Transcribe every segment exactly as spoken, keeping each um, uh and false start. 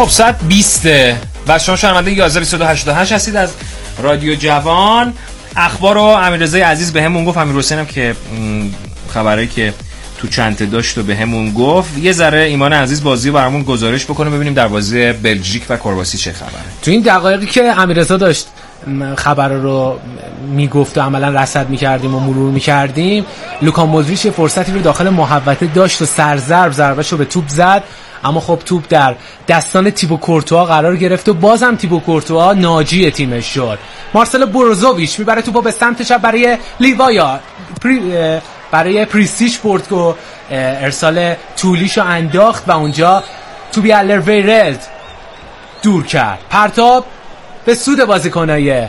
خب ساعت بیست و شما شنونده یازده بیست و دو هشتاد و هشت هستید از رادیو جوان. اخبار رو امیررضا عزیز بهمون گفت، امیر حسین هم که خبری که تو چنته داشت و بهمون گفت. یه ذره ایمان عزیز بازی رو برامون گزارش بکنه ببینیم در بازی بلژیک و کرواسی چه خبره. تو این دقایقی که امیررضا داشت خبر رو میگفت و عملا رصد میکردیم و مرور میکردیم، لوکا مودریچ فرصتی رو داخل محوطه داشت و سرضرب ضربه‌شو به توپ زد، اما خب توپ در دستان تیبو کورتوا قرار گرفت و بازم تیبو کورتوا ناجی تیمش شد. مارسلو بروزوویچ میبره توپو به سمت چپ برای لیوایا، پری برای پریستیچ برد و ارسال طولیشو انداخت و اونجا توبی الرویرلد دور کرد. پرتاب به سود بازیکنای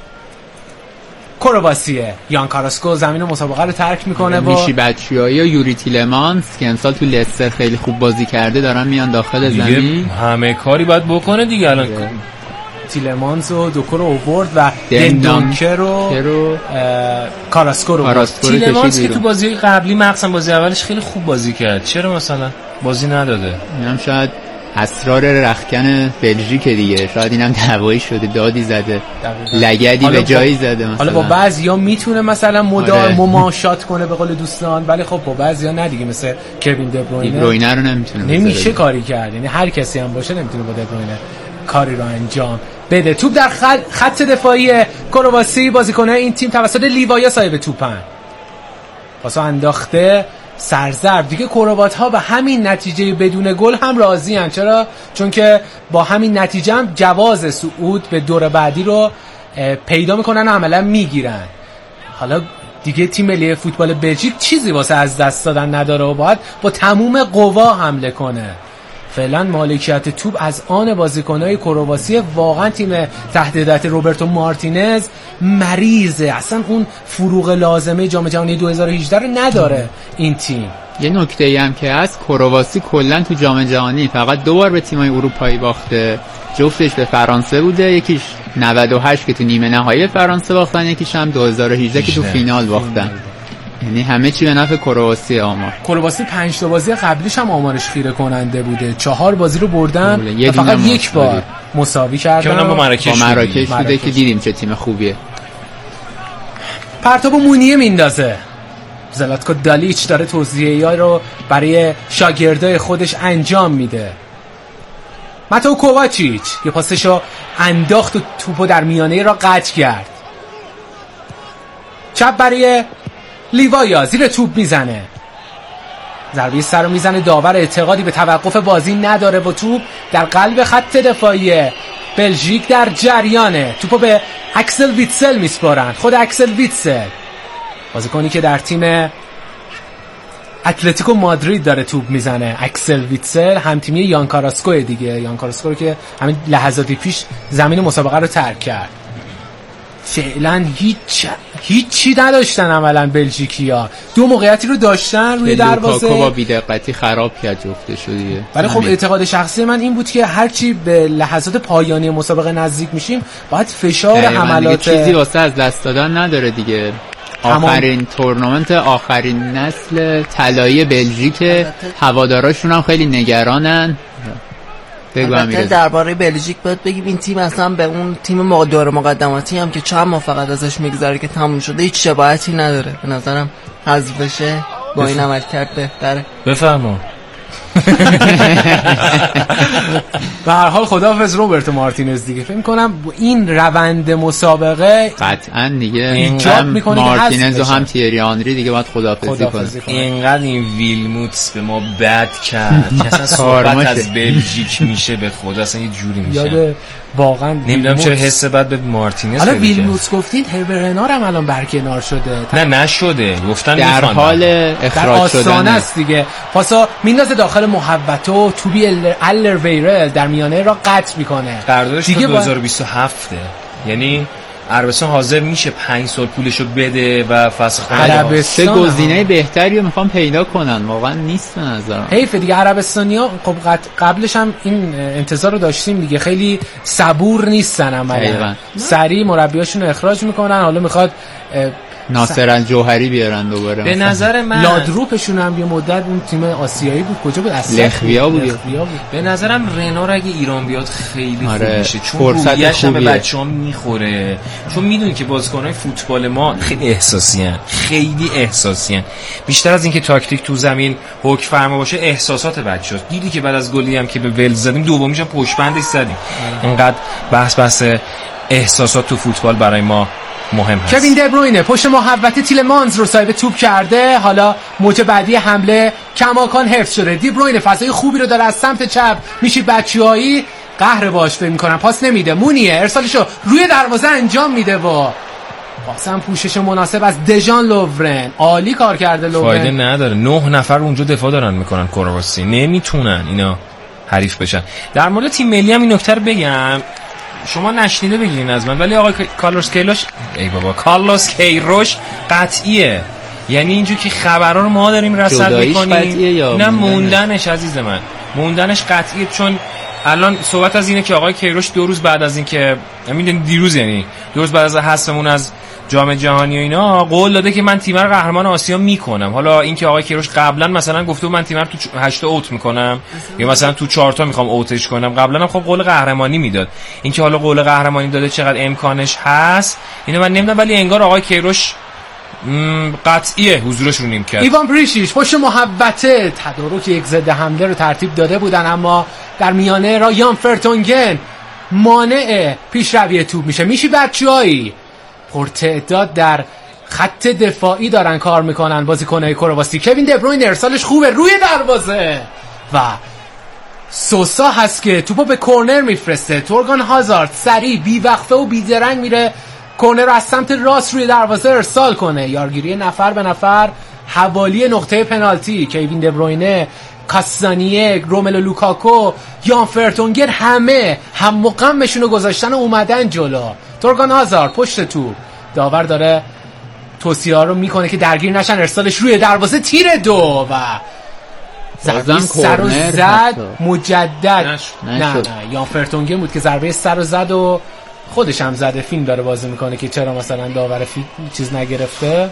کرواسیه. یان کاراسکو زمین مسابقه رو ترک میکنه و میشی بچه‌ای و یوری تیلمانس که امسال تو لستر خیلی خوب بازی کرده دارن میان داخل زمین. همه کاری باید بکنه دیگه. الان تیلمانس و دوکو رو آورد و دندانکر رو کاراسکو رو. تیلمانس که تو بازی قبلی مخصوصا بازی اولش خیلی خوب بازی کرد، چرا مثلا بازی نداده؟ اینم شاید اسرار رختکن بلژیک دیگه، شاید اینم دعوایی شده، دادی زده، لگدی به جایی زده مثلا. حالا با بعضیا میتونه مثلا مدام مماشات کنه به قول دوستان، ولی خب با بعضیا نه دیگه، مثل کوین دبروینه دبروینه رو نمیتونه نمیشه کاری کرد. یعنی هر کسی هم باشه نمیتونه با دبروینه کاری رو انجام بده. توپ در خط, خط دفاعی کرواسی، بازیکن‌های این تیم توسط لیوایا صاحب توپن، پاسو انداخته سرضرب دیگه. کروات‌ها به همین نتیجه بدون گل هم راضی ان. چرا؟ چون که با همین نتیجه هم جواز صعود به دور بعدی رو پیدا میکنن و عملا میگیرن. حالا دیگه تیم ملی فوتبال بلژیک چیزی واسه از دست دادن نداره و باید با تموم قوا حمله کنه. فعلا مالکیت توپ از آن بازیکن‌های کرواسی. واقعا تیم تحت هدایت روبرتو مارتینز مریضه، اصلا اون فروغ لازمه جام جهانی دو هزار و هجده رو نداره این تیم. یه نکته‌ای هم که هست، کرواسی کلا تو جام جهانی فقط دو بار به تیم‌های اروپایی باخته، جفتش به فرانسه بوده، یکیش نود و هشت که تو نیمه نهایی فرانسه باختن، یکیش هم دو هزار و هجده که تو فینال باختن. یعنی همه چی به نفع کرواسی. آمار کرواسی پنج تا بازی قبلیش هم آمارش خیره کننده بوده، چهار بازی رو بردن و فقط یک بار مساوی کردن که با مراکش, با مراکش بوده, بوده که دیدیم چه تیم خوبیه. پرتاب مونیه میندازه. زلاتکو دالیچ داره توزیعی رو برای شاگردای خودش انجام میده. ماتو کوواچیچ یه پاسشو انداخت و توپو در میانه را قطع کرد. چپ برای لیوایا، زیر توپ میزنه، ضربه سر رو میزنه. داور اعتقادی به توقف بازی نداره. با توپ در قلب خط دفاعی بلژیک در جریانه. توپو به اکسل ویتسل میسپارن. خود اکسل ویتسل بازیکنی که در تیم اتلتیکو مادرید داره توپ میزنه. اکسل ویتسل هم تیمی یان کاراسکو دیگه، یان کاراسکو رو که همین لحظاتی پیش زمین مسابقه رو ترک کرد. فعلا هیچ هیچی نداشتن عملا بلژیکیا. دو موقعیتی رو داشتن روی دروازه، لوکاکو با بی‌دقتی خراب کرد جفتش دیگه. ولی خب اعتقاد شخصی من این بود که هرچی به لحظات پایانی مسابقه نزدیک میشیم باید فشار حملات چیزی واسه از دست دادن نداره دیگه. آخرین تورنمنت، آخرین نسل طلایی بلژیک، هواداراشون هم خیلی نگرانن. البته درباره بلژیک باید بگیم این تیم اصلا به اون تیم دور مقدماتی هم که چند ماه فقط ازش میگذره که تموم شده هیچ شباهتی نداره. به نظرم حذف بشه با این عمل کرد بهتره. بفرما. به هر حال خداحافظ روبرتو مارتینز دیگه. فکر کنم این روند مسابقه قطعا دیگه ایجاب میکنه مارتینز و هم تیری آنری دیگه باید خداحافظی کنه. اینقدر این ویلموتس به ما بد کرد که اصلا صحبت از بلژیک میشه به خدا اصلا یه جوری میشه. یاد واقعا نمیدونم چرا حس بد به مارتینز. حالا ویلموتس گفتید هربرنار هم الان برکنار شده. نه نشده، گفتن در حال اخراج شدن است دیگه. پاسا میندازه داخل محوطه و توبی الرویرل در میانه را قطع میکنه. قراردادش تا دو هزار و بیست و هفت یعنی عربستان حاضر میشه پنج سال پولشو بده و فسخ کنه. عربستان گزینه بهتری رو میخوام پیدا کنن، واقعا نیست به نظرم. حیف دیگه. عربستانیا خب قبلش هم این انتظار رو داشتیم دیگه، خیلی صبور نیستن عملا، سریع مربیاشون رو اخراج میکنن. حالا میخواد ناصر الجوهری بیارن دوباره. به نظر من لادروپشون هم یه مدت اون تیم آسیایی بود، کجا بود اصلا؟ لخویا بود. بود. به نظرم رنار اگه ایران بیاد خیلی آره. خوب میشه، چون رویش هم به بچه‌ها میخوره، چون میدونی که بازیکن‌های فوتبال ما خیلی احساسی ان، خیلی احساسی ان. بیشتر از اینکه تاکتیک تو زمین حکم فرما باشه، احساسات بچه‌ها. دیدی که بعد از گلی هم که به ولز زدیم، دومیش هم پشت بندش زدیم. اینقدر بحث بحث احساسات تو فوتبال برای ما مهم هست. کوین دبروینه پشت محوطه تیلمانز رو صاحب توپ کرده، حالا موج بعدی حمله کماکان حفظ شده. دیبروینه فضای خوبی رو داره از سمت چپ، میشی بچه‌هایی قهر باش فکر می‌کنم، پاس نمیده. مونیه ارسالشو روی دروازه انجام میده با پاسم پوشش مناسب از دژان لوورن. عالی کار کرده لوورن. فایده نداره، نه نفر اونجا دفاع دارن میکنن کرواسی، نمیتونن اینا حریف بشن. در مورد تیم ملی هم این نکته رو بگم، شما نشنیده بگیرین از من، ولی آقای کارلوس کیروش، ای بابا کارلوس کیروش قطعیه. یعنی اینجور که خبرها رو ما داریم رصد میکنیم، نه موندنش عزیز من، موندنش قطعیه. چون الان صحبت از اینه که آقای کیروش دو روز بعد از این که میدونید دیروز، یعنی دو روز بعد از حذفمون از جام جهانی و اینا، قول داده که من تیم رو قهرمان آسیا میکنم. حالا این که آقای کیروش قبلا مثلا گفته من تیم رو تو هشت تا اوت میکنم یا مثلا تو چهار تا میخوام اوتش کنم، قبلا هم خب قول قهرمانی میداد. این که حالا قول قهرمانی داده چقدر امکانش هست اینو من نمیدونم، ولی انگار آقای کیروش قطعیه حضورش رو نمی‌کرد. ایوان پریشیچ پشت محوطه تدارک یک ضد حمله رو ترتیب داده بودن، اما در میانه را یان فرتونگن مانع پیشروی توپ میشه. میشی بچه‌هایی پرتعداد در خط دفاعی دارن کار میکنن بازیکن‌های کرواسی. کوین دبروین ارسالش خوبه روی دروازه و سوسا هست که توپو به کورنر میفرسته. تورگان هازارد سریع بی وقفه و بی درنگ میره کورنر رو از سمت راست روی دروازه ارسال کنه. یارگیری نفر به نفر حوالی نقطه پنالتی. کوین دبروینه، کاسانیه، روملو لوکاکو، یان فرتونگن همه هم مقامشون رو گذاشتن و اومدن جلو. تورگان هازارد پشت توپ، داور داره توصیه ها رو میکنه که درگیر نشن. ارسالش روی دروازه تیر دو و ضربه سر و زد مجدد. نش... نه نه یان فرتونگن بود که ضربه سر و زد و خودش هم زده. فیلم داره بازی میکنه که چرا مثلا داور فیلم چیز نگرفته.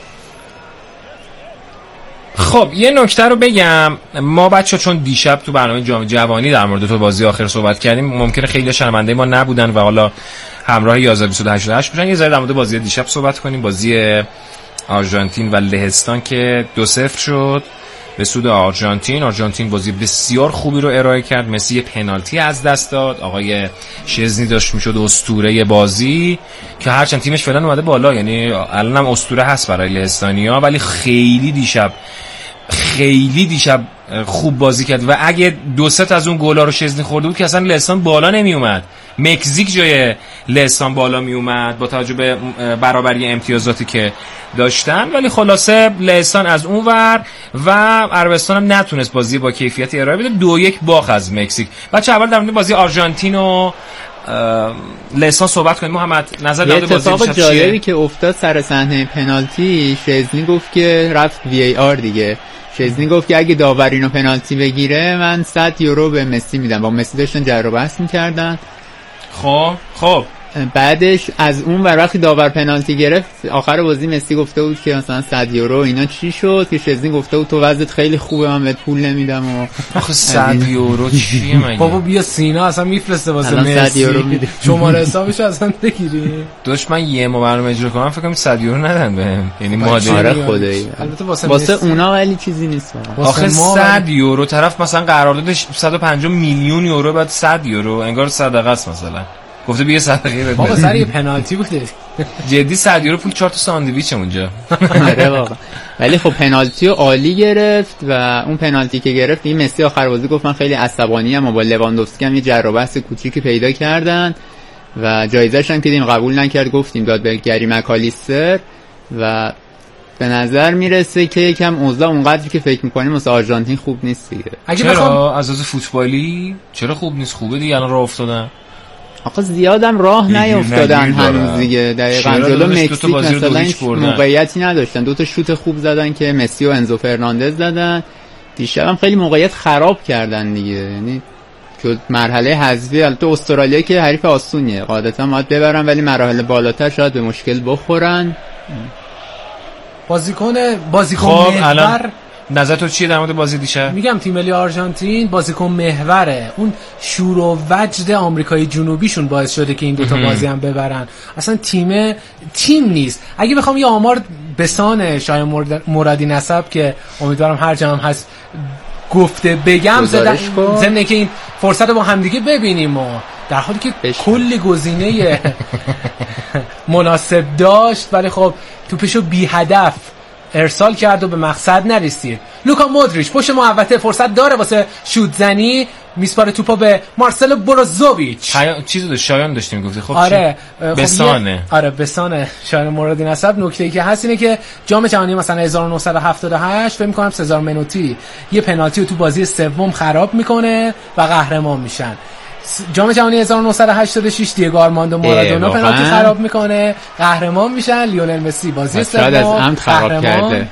خب یه نکته رو بگم، ما بچه چون دیشب تو برنامه جام جوانی در مورد تو بازی آخر صحبت کردیم، ممکنه خیلی شرمنده ما نبودن و حالا همراه یازده بیست و هشت بشن. یه ذره در مورد بازی دیشب صحبت کنیم، بازی آرژانتین و لهستان که دو صفر شد به سود آرژانتین. آرژانتین بازی بسیار خوبی رو ارائه کرد، مسی پنالتی از دست داد، آقای شزنی داشت میشد اسطوره بازی که هرچند تیمش فعلا اومده بالا، یعنی الان هم اسطوره هست برای لهستانیا، ولی خیلی دیشب خیلی دیشب خوب بازی کرد و اگه دو ست از اون گلا رو شزنی خورده بود که اصلا لهستان بالا نمی اومد، مکزیک جای لهستان بالا می اومد با توجه به برابری امتیازاتی که داشتن. ولی خلاصه لهستان از اون ور و عربستان هم نتونست بازی با کیفیت ارائه بده، دو یک باخت از مکزیک. بچه اول در مورد بازی آرژانتین و لهستان صحبت کنیم. محمد نظر در مورد بازی اتفاق جالبی که افتاد سر صحنه پنالتی، شزنی گفت که رفت وی ای آر دیگه. شزنی گفت که اگه داور اینو پنالتی بگیره من صد یورو به مسی میدم. با مسی داشتن جر و بحث می‌کردن. خب خب بعدش از اون ور وقتی داور پنالتی گرفت آخر بازی مسی گفته بود که مثلا صد یورو اینا چی شد که شزنی گفته بود تو وضعت خیلی خوبه من بهت پول نمیدم. و آخه صد یورو چیه مگه؟ بابا بیا سینا اصلا میفرسته واسه مسی صد یورو میده، شماره حسابش اصلا بگیری. داشت من یه ما برنامه اجرا کنم فکر کنم صد یورو ندن بهم، یعنی ماده. آره خدایی البته واسه واسه اونا ولی چیزی نیست. آخه صد یورو طرف مثلا قراردادش صد و پنجاه میلیون یورو بعد صد یورو انگار صدقه است مثلا. گفته بیا صدقه بده. بابا سر یه پنالتی بوده. جدی صد یورو پول چهار تا ساندویچ اونجا. آره واقعا. ولی خب پنالتی رو عالی گرفت و اون پنالتی که گرفت این مسی آخر بازی گفت من خیلی عصبانی ام و با لواندوفسکی هم یه جر و بحث کوچیکی پیدا کردن و جایزه‌اش هم که دیدیم قبول نکرد، گفتیم داد به گری مکالیستر و به نظر میرسه که یکم اوضاع اونقدری که فکر می‌کنیم مثل آرژانتین خوب نیست دیگه. اگه چرا از لحاظ فوتبالی چرا خوب نیست؟ خوبه دیگه، الان راه افتادن. آقا زیادم راه نیافتادن هنوز دیگه. دقیقاً جلو مکزیک مثلا هیچ موقعیتی نداشتن، دو تا شوت خوب زدن که مسی و انزو فرناندز زدن. دیشب هم خیلی موقعیت خراب کردن دیگه، یعنی که مرحله حذفی البته استرالیا که حریف آسونیه قاعدتا باید ببرن، ولی مراحل بالاتر شاید به مشکل بخورن. بازیکن بازیکن خب محور. الان نظر تو چیه در مورد بازی دیشب؟ میگم تیم ملی آرژانتین بازیکن محوره، اون شور و وجد آمریکای جنوبیشون باعث شده که این دوتا بازی هم ببرن. اصلا تیم تیم نیست. اگه بخوام یه آمار بسان شایان مرادی نسب که امیدوارم هر جا هم هست گفته بگم، ضمن که این فرصت رو با همدیگه ببینیم و در حالی که بشن. کلی گزینه مناسب داشت ولی خب توپشو بی هدف ارسال کرد و به مقصد نرسید. لوکا مودریچ پشت محوطه فرصت داره واسه شوت زنی، میسپاره توپا به مارسلو بروزوویچ. چیزی داشت شایان داشتیم گفتی. خب آره خب بسانه آره بسانه شایان مرادی نسب. نکته‌ای که هست اینه که جام جهانی مثلا هزار و نهصد و هفتاد و هشت فکر می‌کنم سزار منوتی یه پنالتی رو تو بازی سوم خراب میکنه و قهرمان میشن. جام جهانی هزار و نهصد و هشتاد و شش دیگو آرماندو مارادونا پنالتی خراب میکنه قهرمان میشن. لیونل مسی بازی سوم خراب کرده.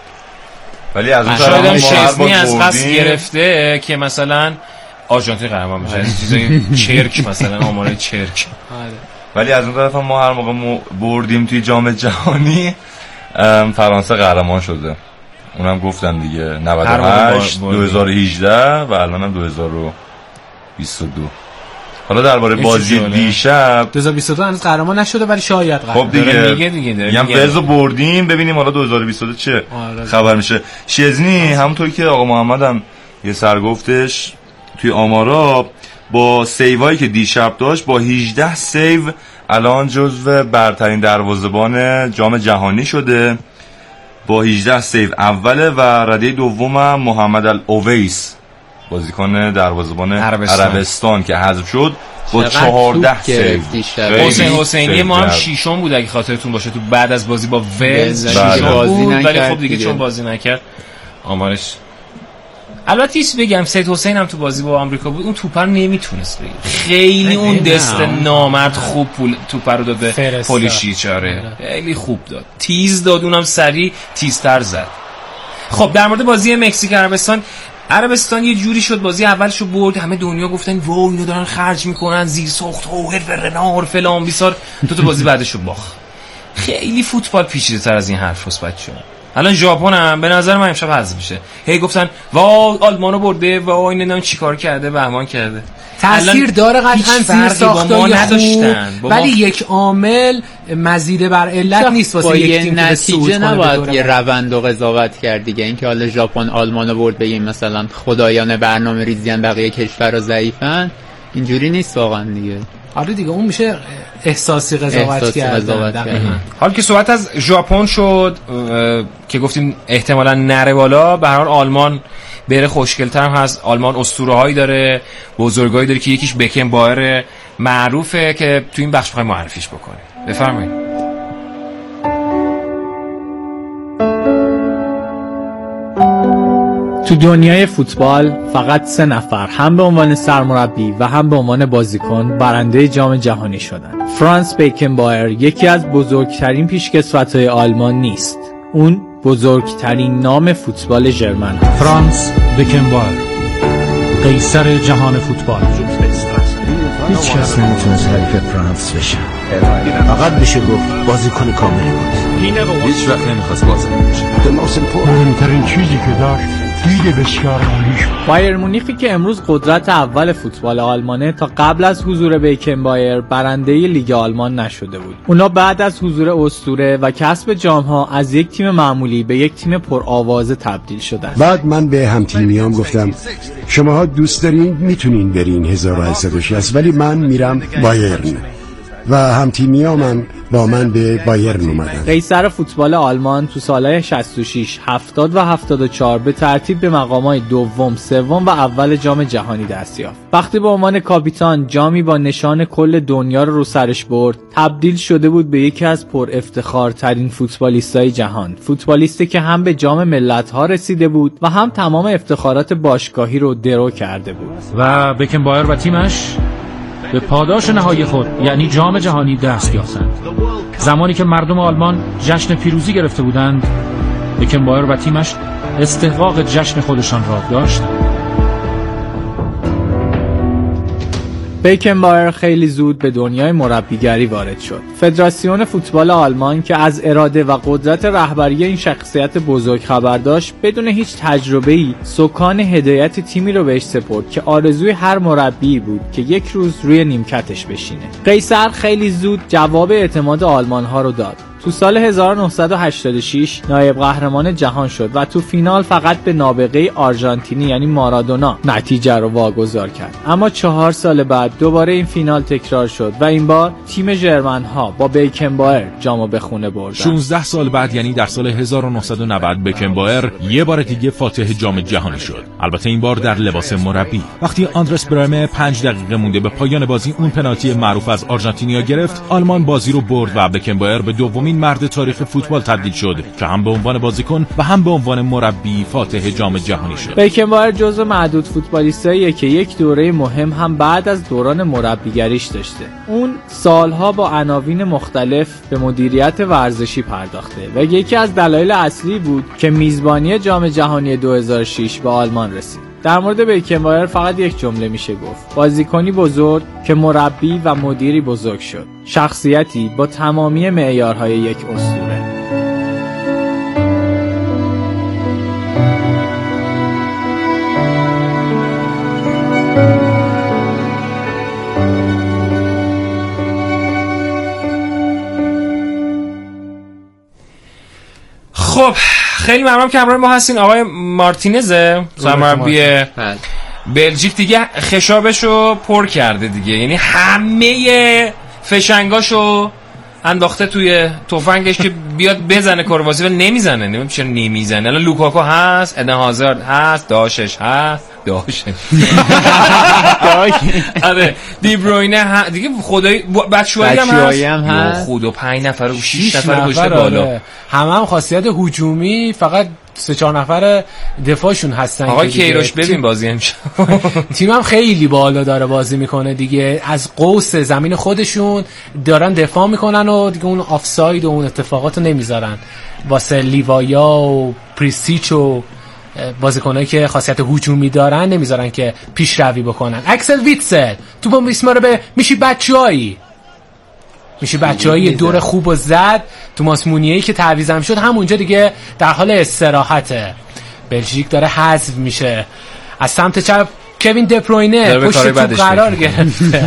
ولی از اون شاید هم شزنی از قصد گرفته که مثلا آرژانتین قهرمان میشه. این چیزای چرک مثلا آماره چرک. ولی از اون طرف ما هر موقع بردیم توی جام جهانی فرانسه قهرمان شده. اونم گفتم دیگه نود و هشت دو هزار و هجده و الانم دو هزار و بیست و دو. حالا درباره بازی دیشب دو هزار و بیست و دو هنوز قهرمان نشده ولی شاید قهرمان. خب دیگه میگه دیگه میگم فزو بردیم ببینیم حالا دو هزار و بیست و دو چه آره خبر میشه. شزنی همونطوری که آقا محمد هم یه سر گفتش توی آمارا با سیوایی که دیشب داشت با هجده سیو الان جزو برترین دروازه‌بان جام جهانی شده. با هجده سیو اوله و رده دوم محمد الاویس بازیکن دروازه‌بان عربستان. عربستان که حذف شد با چهارده سیو. حسین حسینی ما هم شیشم بود اگه خاطرتون باشه تو بعد از بازی با ولز شیشم بود ولی خب دیگه چون بازی نکرد آمارش. البته ایش بگم سید حسین هم تو بازی با آمریکا بود اون توپ رو نمیتونست بگیره. خیلی اون دست نامرد خوب پول توپ رو داد به پولیشیچ. آره خیلی خوب داد، تیز داد، اونم سریع تیزتر زد. خب در مورد بازی مکزیک عربستان، عربستان یه جوری شد بازی اولشو برد، همه دنیا گفتن وای اینو دارن خرج میکنن، زیر ساخت هوهر و رنار فلان بیسار. تو تو بازی بعدشو باخت. خیلی فوتبال پیچیده تر از این حرف هست بچه‌ها. الان ژاپن هم به نظر من امشب حذف میشه. هی گفتن وای آلمانو برده و این نمیدونم چیکار کرده بهمان کرده. تأثیر داره قطعاً زیر ساختای نداشتن ولی یک عامل مزیده بر علت نیست واسه یک تیم که نتیجه نباید یه روند و قضاوت کرد دیگه. اینکه حالا ژاپن آلمانو برد بگیم مثلا خدایان برنامه ریزیان بقیه کشورها ضعیفن، اینجوری نیست واقعا دیگه. آره دیگه اون میشه احساسی قضاوت کردن. حالا که صحبت از ژاپن شد که گفتیم احتمالاً نره بالا، به هر حال آلمان بره خوشگل‌تر هم هست. آلمان اسطوره‌هایی داره، بزرگایی داره که یکیش بکن بایر معروفه که تو این بخش بخوایم معرفیش بکنیم. بفرمایید. تو دنیای فوتبال فقط سه نفر هم به عنوان سرمربی و هم به عنوان بازیکن برنده جام جهانی شدن. فرانس بیکنبایر یکی از بزرگترین پیشکسوت‌های آلمان نیست، اون بزرگترین نام فوتبال ژرمن است. فرانس بیکنبایر، قیصر جهان فوتبال. هیچ کس نمیتونست حریف فرانس بشه، فقط بشه گفت بازیکن کامل بود. هیچ وقت نمیخواست بازی بشه. مهمترین چیزی که داشت دید بسیار عالیش. بایر مونیخی که امروز قدرت اول فوتبال آلمانه تا قبل از حضور بیکنبایر برنده لیگ آلمان نشده بود. اونا بعد از حضور اسطوره و کسب جام‌ها از یک تیم معمولی به یک تیم پرآوازه تبدیل شدن. بعد من به هم‌تیمیام گفتم شماها دوست دارین میتونین برین هزار و هشتصد و شصت ولی من میرم بایرن و هم‌تیمیام با من به بایرن اومدن. قیصر فوتبال آلمان تو سالهای شصت و شش، هفتاد و هفتاد و چهار به ترتیب به مقامات دوم، سوم و اول جام جهانی دست یافت. وقتی به عنوان کاپیتان جامی با نشان کل دنیا رو رو سرش برد، تبدیل شده بود به یکی از پر افتخارترین فوتبالیستای جهان. فوتبالیستی که هم به جام ملت‌ها رسیده بود و هم تمام افتخارات باشگاهی رو درو کرده بود. و بیکنبایر و تیمش به پاداش نهایی خود یعنی جام جهانی دست یافتند. زمانی که مردم آلمان جشن پیروزی گرفته بودند، بیکنبایر و تیمش استحقاق جشن خودشان را داشتند. بیکنبایر خیلی زود به دنیای مربیگری وارد شد. فدراسیون فوتبال آلمان که از اراده و قدرت رهبری این شخصیت بزرگ خبر داشت، بدون هیچ تجربه‌ای سکان هدایت تیمی رو بهش سپرد که آرزوی هر مربی بود که یک روز روی نیمکتش بشینه. قیصر خیلی زود جواب اعتماد آلمان‌ها رو داد. تو سال هزار و نهصد و هشتاد و شش نایب قهرمان جهان شد و تو فینال فقط به نابغه آرژانتینی یعنی مارادونا نتیجه رو واگذار کرد. اما چهار سال بعد دوباره این فینال تکرار شد و این بار تیم ژرمن‌ها با بیکنبایر جامو به خونه بردن. شانزده سال بعد یعنی در سال هزار و نهصد و نود بیکنبایر یه بار دیگه فاتح جام جهانی شد. البته این بار در لباس مربی. وقتی آندرس برمه پنج دقیقه مونده به پایان بازی اون پنالتی معروف از آرژانتینیا گرفت، آلمان بازی رو برد و بیکنبایر به دومین مرد تاریخ فوتبال تبدیل شد که هم به عنوان بازیکن و هم به عنوان مربی فاتح جام جهانی شد. بیکنبایر جزو معدود فوتبالیستاییه که یک دوره مهم هم بعد از دوران مربیگریش داشته. اون سالها با عناوین مختلف به مدیریت ورزشی پرداخته و یکی از دلایل اصلی بود که میزبانی جام جهانی دو هزار و شش به آلمان رسید. در مورد بیکنبایر فقط یک جمله میشه گفت: بازیکنی بزرگ که مربی و مدیری بزرگ شد. شخصیتی با تمامی معیارهای یک اسطوره. خب خیلی ممنونم که همراه ما هستین. آقای مارتینزه مربی بلژیک دیگه خشابشو پر کرده دیگه، یعنی همه فشنگاشو انداخته توی تفنگش که بیاد بزنه کرواسی و نمیزنه. نمیدونم چرا نمیزنه. الان لوکاکو هست، ادن هازارد هست، داشش هست، داشش آره دی بروینه دیگه، خدای بچه‌ای هم هست، خدا پنج نفر و شش نفر پشت بالا، همه هم خاصیت هجومی، فقط سه چهار نفر دفاعشون هستن. آقای کیروش ببین بازی امشب تیمم خیلی بالا داره بازی میکنه دیگه، از قوس زمین خودشون دارن دفاع میکنن و دیگه اون آفساید و اون اتفاقاتو نمیذارن واسه لیوایا و پریسیچ و بازیکنایی که خاصیت هجومی دارن، نمیذارن که پیشروی بکنن. اکسل ویتسل توپو میسماره به میشی بچه‌ای میشه بچه‌ای دور خوب و زد. توماس مونیه‌ای که تعویضم شد همونجا دیگه در حال استراحته. بلژیک داره حذف میشه. از سمت چپ کوین دپروینه پشت توپ قرار گرفته.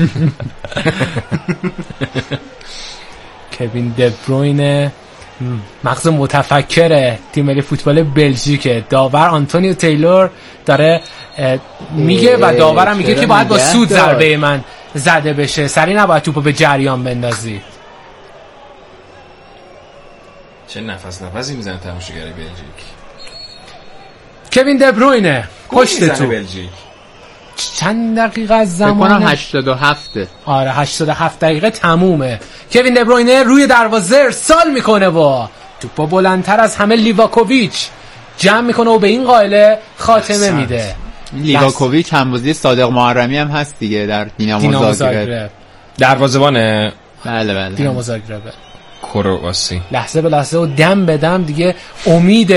کوین دپروینه مغز متفکر تیم ملی فوتبال بلژیک. داور آنتونیو تیلور داره میگه و داورم میگه که باید با سود ضربه من زده بشه، سری نباید توپو به جریان بندازی. چه نفس نفسی میزنه تماشاگری بلژیک. کوین دبروینه پشت تو بلژیک چند دقیقه از زمان هشتاد و هفت آره هشتاد و هفت دقیقه تمومه. کوین دبروینه روی دروازه ارسال میکنه و توپو بلندتر از همه لیواکوویچ جمع میکنه و به این قائله خاتمه میده. لیواکوویچ هم بازی صادق محرمی هم هست دیگه در دینامو زاگرب، دروازه‌بانه. بله بله دینامو زاگرب کرواسی. لحظه به لحظه و دم به دم دیگه امید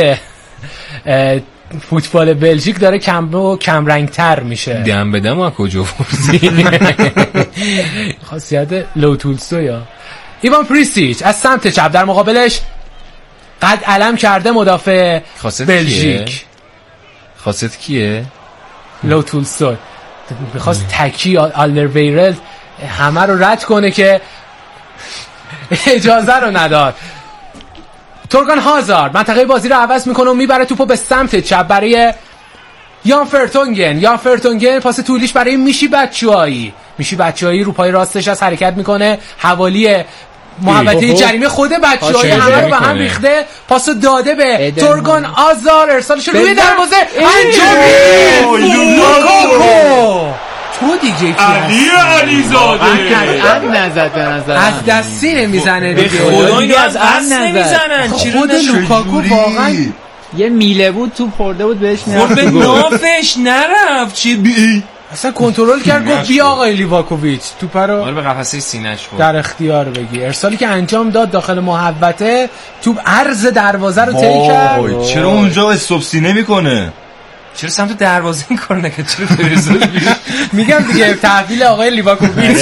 فوتبال بلژیک داره کم و کم رنگتر میشه. دم به دم از کجا پرسی؟ خاصیت لوتولسو یا ایوان پریسیچ از سمت چپ در مقابلش قد علم کرده مدافع بلژیک. خاصیت کیه؟ لوتولسو میخواست تکی آلدرویرلد همه رو رد کنه که اجازه رو نداد. تورگان هازارد منطقه بازی رو عوض میکنه و میبره توپو به سمت چپ برای یان فرتونگن. یان فرتونگن پاس طولیش برای میشی بچه‌ای. میشی بچه‌ای رو پای راستش از حرکت میکنه حوالی محوطه جریمه. خود بچه‌ای همه رو به هم ریخته، پاسو داده به تورگان آزار، ارسالش روی دروازه انجام لوکاکو. تو دیگه علی علیزاده ان نزد به نظر از دستی نمیزنه به خدا اینو از دست نمیزنن. خود لوکاکو واقعا یه میله بود تو پرده بود بهش نرفت، به نافش نرفت. چی بی اصلا کنترل کرد گفت بیا آقای لیواکوویچ توپ رو حالا به قفسه سینه‌اش بود در اختیار بگی. ارسالی که انجام داد داخل محوطه توپ عرض دروازه رو طی کرد. چرا اونجا استوب سینه میکنه؟ چرا سمت دروازه این کار نکرد؟ چرا فرستاد بیرون؟ میگم دیگه تحویل آقای لیواکوویچ.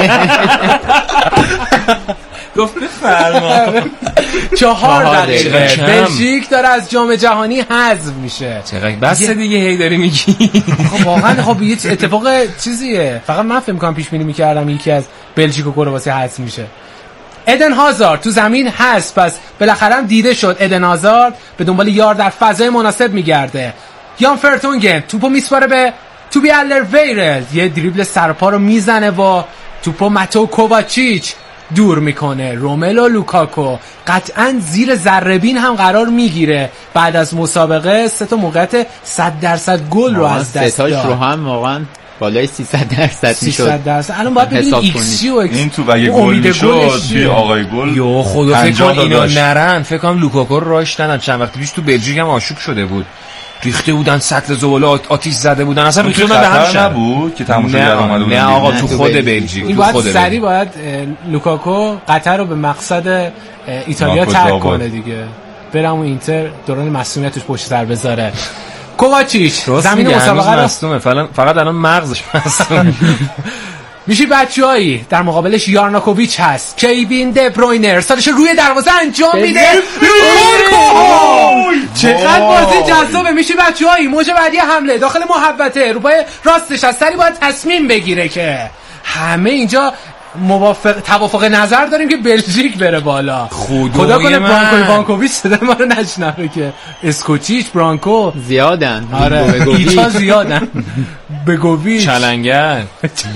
گفت بفرما. چهار دقیقه بلژیک داره از جام جهانی حذف میشه. چقدر بس دیگه هی داری میگی. خب واقعا خب یه اتفاق چیزیه. فقط من فکر می‌کنم پیش بینی می‌کردم یکی از بلژیک و کرواسی حذف میشه. ادن هازارد تو زمین هست، پس بالاخره هم دیده شد ادن هازارد به دنبال یار در فضای مناسب میگرده. یان فرتونگن توپو میسپاره به توبی آلدرویرلد، یه دریبل سرپا رو میزنه و توپو ماتو کوواچیچ دور میکنه. روملو لوکاکو قطعا زیر ذره‌بین هم قرار میگیره بعد از مسابقه. سه تا موقعیت صد درصد گل رو از دست داد. ستاش رو هم واقعا بالای سیصد درصد میشد. سیصد درصد. الان باید ببینید ایکس جی و ایکس این تو اگه گل میشد بی آقای گل. یو خدا فکر کنم اینا نرن. فکر کنم لوکاکو رو راش ندن. چند وقت پیش تو بلژیک هم آشوب شده بود. ریخته بودن سطل زباله آتیش زده بودن. اصلا ریخته بودن به هم نبود که تماشاگر اومده بود. نه آقا تو خود بلژیک. این باید سری باید لوکاکو قطر رو به مقصد ایتالیا ترک کنه دیگه. برم و اینتر دوران مسئولیتش پشت سر بذاره. کوواچیچ زمین مسابقه رو مصدومه. فقط الان مغزش مصدومه. میشی بچه‌ای در مقابلش یارناکوویچ هست. کیوین د بروینر سالش روی دروازه انجام میده. چقدر بازی جذابه. میشی بچه‌ای موج بعدی حمله داخل محوطه رو پای راستش از سری باید تصمیم بگیره که همه اینجا موافق توافق نظر داریم که بلژیک بره بالا. خدا کنه برانکو ایوانکوویچ صدا ما رو نشنوه که اسکوچیچ برانکو زیادن. آره ایچا زیادن. بگوویچ چلنگر.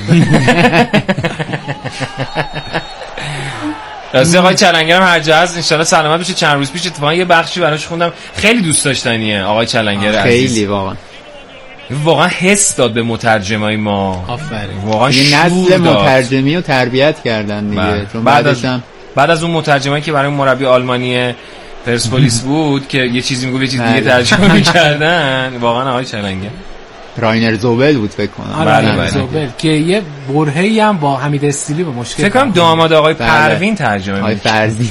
راستی آقای چلنگر هم هر جا هست ان شاء الله سلامت بشه. چند روز پیش اتفاقا یه بخشی براش خوندم خیلی دوست داشتنیه آقای چلنگر عزیز. خیلی واقعا واقعا حس داد به مترجمای ما. آفرین. واقعا یه نسل مترجمی رو تربیت کردن دیگه. چون بعد از بعد از اون مترجمایی که برای مربی آلمانی پرسپولیس بود که یه چیزی میگفت یه چیز دیگه ترجمه می‌کردن. واقعا آقای چلنگر راینر زوبل بود فکر کنم. راینر زوبل که یه برهه‌ای هم با حمید استیلی به مشکل فکر کنم داماد آقای پروین ترجمه آقای فرزین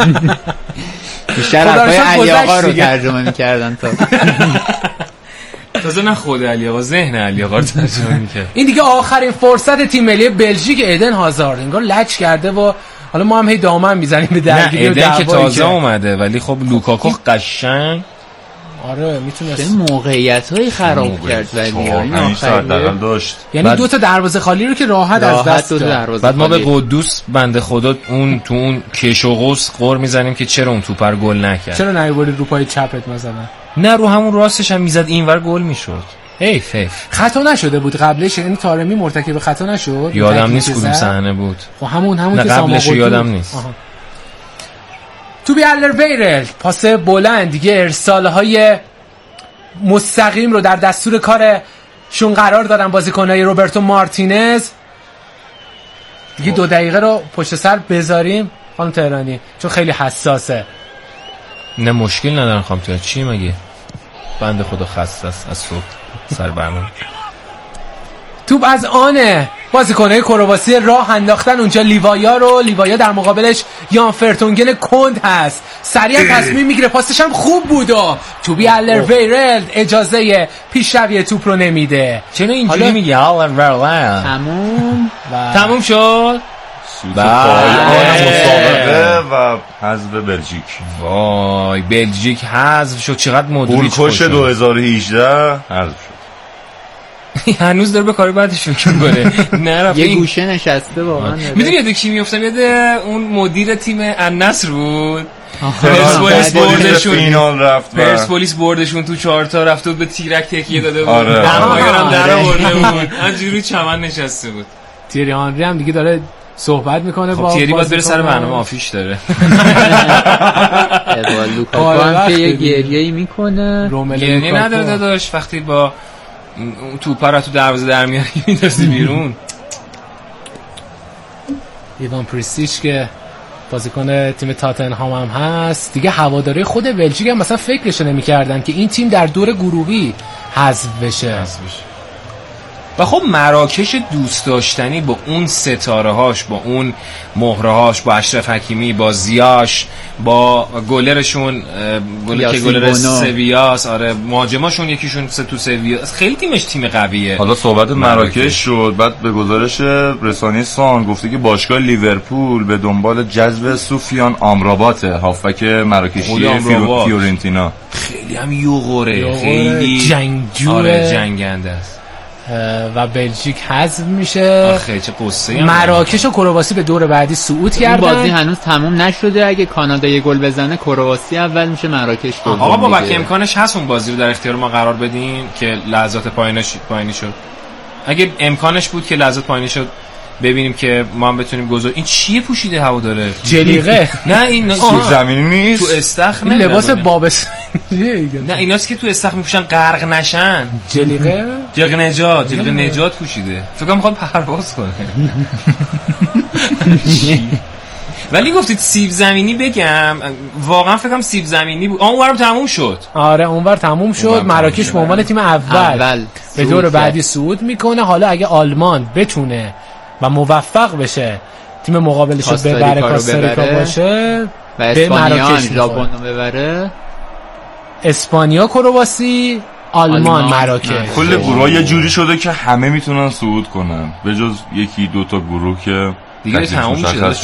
بیشتر آقای علی آقا رو ترجمه می‌کردن تا تازه نه خود علی آقا ذهن علی آقا رو ترجمه می‌کرد. این دیگه آخرین فرصت تیم ملی بلژیک ادن هازارد انگار لچ کرده و حالا ما هم هی دامن میزنیم به درگیری و دعوایی که تازه اومده ولی خب لوکاکو قشنگ آره میتونه چه موقعیتایی خراب کرد ولی این آخر داشت. یعنی دو تا دروازه خالی رو که راحت از دست داد. بعد ما به قدوس بنده خدا اون تو اون کش و قوس قور میزنیم که چرا اون توپر گل نکرد. چرا نیوردی رو پای چپت مثلا؟ نه رو همون راستش هم میزد اینور گل میشد. حیف حیف. خطا نشده بود قبلش؟ یعنی طارمی مرتکب خطا نشد؟ یادم نیست کدوم صحنه بود. خب همون همون که قبلش یادم نیست. توبی آلدرویرلد پاس بلند دیگه ارسال‌های مستقیم رو در دستور کارشون قرار دادن بازیکن‌های روبرتو مارتینز. دیگه دو دقیقه رو پشت سر بذاریم خانم تهرانی چون خیلی حساسه. نه مشکل ندارن خانم تهرانی. چی مگه بنده خدا خسته است از صبح سر برنامه. توپ از آنه بازیکن‌های کرواسی راه انداختن اونجا لیوایا رو. لیوایا در مقابلش یان فرتونگن کند هست. سریع تصمیم میگیره. پاسش هم خوب بود و توبی آلدرویرلد اجازه پیشروی توپ رو نمیده. چرا اینجوری میگی آلدرویرلد؟ تموم تموم شد. پایان مسابقه و حذف بلژیک. وای بلژیک حذف شد. چقدر مدریچ خوش دو هزار و هجده حذف شد. هنوز داره به کاری بعدش فکر کنه. نرفت یه گوشه نشسته واقعا. میدونی یاد کی میافتم؟ یاد اون مدیر تیم النصر بود. پرسپولیس بردشون فینال رفت. پرسپولیس بردشون تو چهار تا رفت و به تیرک تکیه داده بود. دماغم در آورده بود. همجوری چمن نشسته بود. تیری آنری هم دیگه داره صحبت میکنه. خب با تیری باید بره سر برنامه آفیش داره. لوکاکو هم که یه گریه‌ای میکنه. گریه نداره داداش وقتی با توپ رو تو دروازه در میاری میندازی بیرون. ایوان پریستیچ که بازیکن تیم تاتنهام هم هست دیگه. هواداری خود بلژیک هم مثلا فکرش نمی‌کردن که این تیم در دور گروهی حذف بشه. و خب مراکش دوست داشتنی با اون ستاره هاش، با اون مهره هاش، با اشرف حکیمی، با زیاش، با گلرشون گل که گلر سویاس، آره مهاجماشون یکیشون سه تو سویاس، خیلی تیمش تیم قویه. حالا صحبت مراکش شد، بعد به گزارش رسانه سان گفته که باشگاه لیورپول به دنبال جذب سفیان آمرابات، هافبک مراکشی فیورنتینا. خیلی هم یوغوره، خیلی جنگجوه، آره جنگنده است و بلژیک حذف میشه. آخه چه قصه. مراکش و کرواسی به دور بعدی صعود کردن. بازی هنوز تموم نشده، اگه کانادا یه گل بزنه کرواسی اول میشه، مراکش دوم. آقا بابک امکانش هست اون بازی رو در اختیار ما قرار بدین که لحظات پایینش پایینی شد؟ اگه امکانش بود که لحظات پایینی شد ببینیم که ما هم بتونیم گذار. این چیه پوشیده هوا داره؟ جلیقه. نه این تو زمینی نیست، تو استخر. این لباس بابس. نه ایناست که تو استخر میپوشن غرق نشن. جلیقه؟ جلیقه نجات، جلیقه نجات پوشیده. فکر کنم میخواد پرواز کنه. ولی گفتید سیب زمینی، بگم واقعا فکر کنم سیب زمینی بود. اونورم تموم شد. آره اونور تموم شد. مراکش به عنوان تیم اول, اول. به دور بعدی صعود میکنه. حالا اگه آلمان بتونه و موفق بشه تیم مقابلش رو ببره، کاستاریکا باشه و اسپانیا ژاپن رو ببره، اسپانیا کرواسی، آلمان مراکش. کل گروه یه جوری شده که همه میتونن صعود کنن به جز یکی دو تا گروه که دیگه تموم شده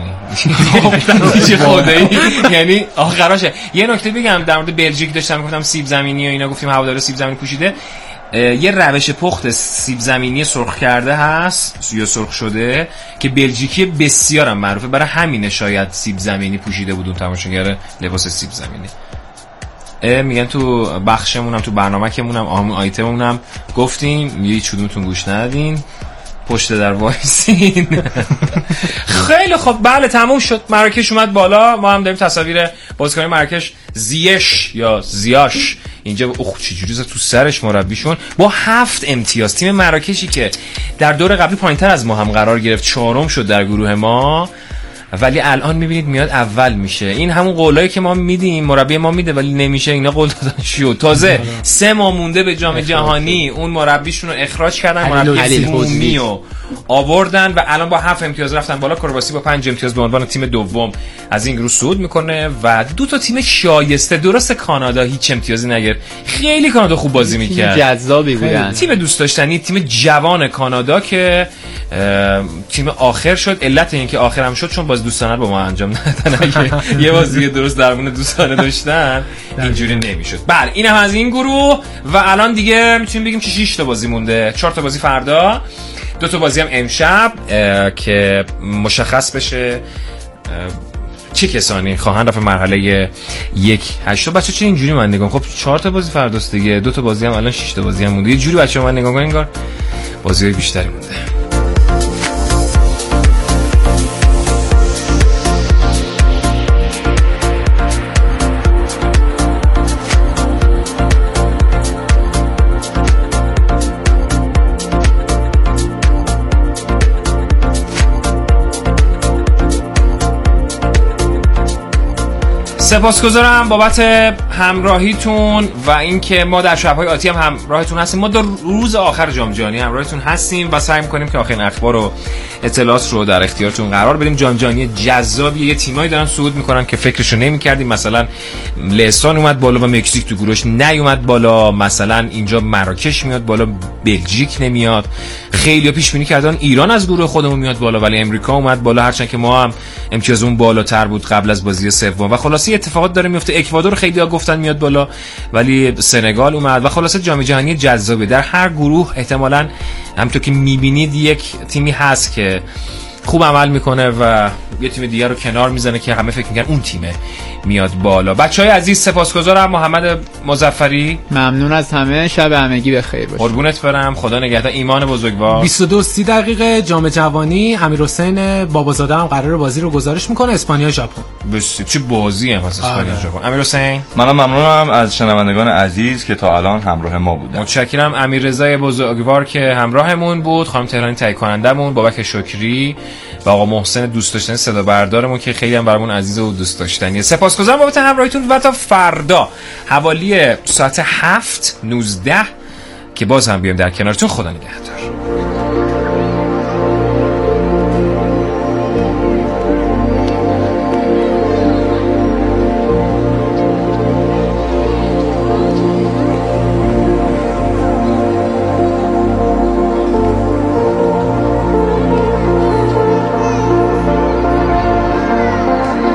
چه خدایی. یعنی آخراشه. یه نکته بگم در مورد بلژیک، داشتم گفتم سیب زمینی و اینا، گفتیم هوادار سیب زمینی پوشیده. یه روش پخت سیب زمینی سرخ کرده هست یا سرخ شده که بلژیکی بسیار هم معروفه، برای همینه شاید سیب زمینی پوشیده بود اون تماشاگر لباس سیب زمینی. میگن تو بخشمون هم، تو برنامه کمون هم، آمون آیتممون هم گفتیم، یه چودمتون گوش ندین، پشت در وایسین. خیلی خب بله تموم شد. مراکش اومد بالا. ما هم داریم تصاویر بازیکن مراکش، زیش یا زیاش اینجا. اوه چجوری زد تو سرش مربیشون. با هفت امتیاز تیم مراکشی که در دور قبلی پایینتر از ما هم قرار گرفت، چهارم شد در گروه ما، ولی الان میبینید میاد اول میشه. این همون قولایی که ما میدیم، مربی ما میده ولی نمیشه. اینا قول دادن شو. تازه سه ماه مونده به جام جهانی اون مربیشون رو اخراج کردن، مربی مومی رو آوردن و الان با هفت امتیاز رفتن بالا. کرواسی با پنج امتیاز به عنوان تیم دوم از این گروه صعود میکنه و دو تا تیم شایسته. درسته کانادا هیچ امتیازی نگرفت، خیلی کانادا خوب بازی میکرد، تیم جذابی بودن، تیم دوست داشتنی، تیم جوان کانادا که تیم آخر شد. علت این که آخرم شد چون باز دوستانه با ما انجام ندادن. اگه یه بازی درست درمون دوستانه داشتن اینجوری نمیشد. بله اینم از این گروه و الان دیگه میتونیم بگیم که شش تا بازی مونده. چهار تا بازی فردا، دو تا بازی هم امشب که مشخص بشه چه کسانی خواهند رفت مرحله یک هشت. بچه چه اینجوری من نگاه؟ خب چهار تا بازی فرداست دیگه، دو تا بازی هم الان شش تا بازی هم مونده. یه جوری بچه‌ها من نگاه کنن انگار بازی‌های بیشتری مونده. سپاسگزارم بابت همراهیتون و اینکه ما در شب‌های آتی هم همراهتون هستیم. ما در روز آخر جام جهانی همراهتون هستیم و سعی می‌کنیم که آخرین اخبار و اطلاعات رو در اختیارتون قرار بدیم. جام جهانی جذابی، یه تیمایی دارن صعود می‌کنن که فکرشو نمی‌کردیم. مثلا لهستان اومد بالا و مکزیک تو گروهش نیومد بالا. مثلا اینجا مراکش میاد بالا، بلژیک نمیاد. خیلی‌ها پیش بینی کردن ایران از گروه خودمون میاد بالا، ولی امریکا اومد بالا، هرچند که ما هم امتیازمون بالاتر بود قبل از بازی سوم. و خلاصه اتفاقات داره میفته. اکوادور خیلی‌ها گفتن میاد بالا ولی سنگال اومد و خلاصه جام جهانی جذابه. در هر گروه احتمالاً همونطور که میبینید یک تیمی هست که خوب عمل میکنه و یه تیم دیگه رو کنار میزنه که همه فکر میکنن اون تیمه میاد بالا. بچهای عزیز سپاسگزارم. محمد مظفری ممنون از همه. شب همگی بخیر باشه. قربونت برم. خدا نگهدار. ایمان بزرگوار. بیست و دو سی دقیقه جام جهانی. امیرحسین بابازاده هم قراره بازی رو گزارش میکنه، اسپانیا ژاپن. بس چه بازی هم واسه اسپانیا ژاپن. امیرحسین منم ممنونم از شنوندگان عزیز که تا الان همراه ما بودن. متشکرم. امیررضا بزرگوار که همراهمون بود، خانم تهرانی تهیه کنندمون، بابک شکری و آقا محسن دوست داشتنی صدا بردارمون که خیلی هم برامون عزیز و دوست داشتنیه. سپاسگزارم بابت همراهیتون و تا فردا حوالی ساعت هفت نوزده که باز هم بیایم در کنارتون. خدا نگهدار.